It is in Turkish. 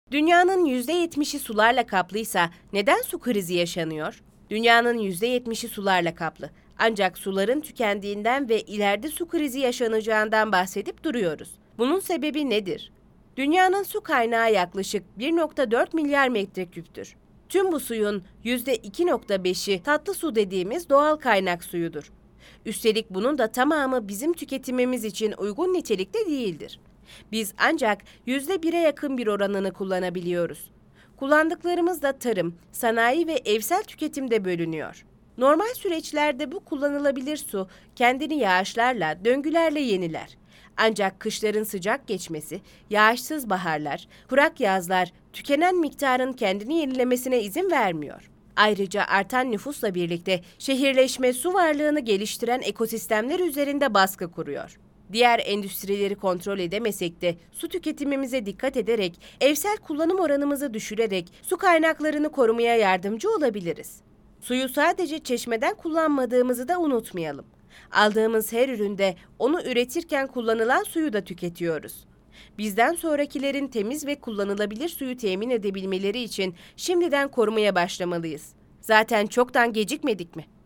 Dünyanın %70'i sularla kaplıysa neden su krizi yaşanıyor? Dünyanın %70'i sularla kaplı. Ancak suların tükendiğinden ve ileride su krizi yaşanacağından bahsedip duruyoruz. Bunun sebebi nedir? Dünyanın su kaynağı yaklaşık 1,4 milyar metreküptür. Tüm bu suyun %2,5'i tatlı su dediğimiz doğal kaynak suyudur. Üstelik bunun da tamamı bizim tüketimimiz için uygun nitelikte değildir. Biz ancak %1'e yakın bir oranını kullanabiliyoruz. Kullandıklarımız da tarım, sanayi ve evsel tüketimde bölünüyor. Normal süreçlerde bu kullanılabilir su kendini yağışlarla, döngülerle yeniler. Ancak kışların sıcak geçmesi, yağışsız baharlar, kurak yazlar tükenen miktarın kendini yenilemesine izin vermiyor. Ayrıca artan nüfusla birlikte şehirleşme su varlığını geliştiren ekosistemler üzerinde baskı kuruyor. Diğer endüstrileri kontrol edemesek de su tüketimimize dikkat ederek, evsel kullanım oranımızı düşürerek su kaynaklarını korumaya yardımcı olabiliriz. Suyu sadece çeşmeden kullanmadığımızı da unutmayalım. Aldığımız her üründe onu üretirken kullanılan suyu da tüketiyoruz. Bizden sonrakilerin temiz ve kullanılabilir suyu temin edebilmeleri için şimdiden korumaya başlamalıyız. Zaten çoktan gecikmedik mi?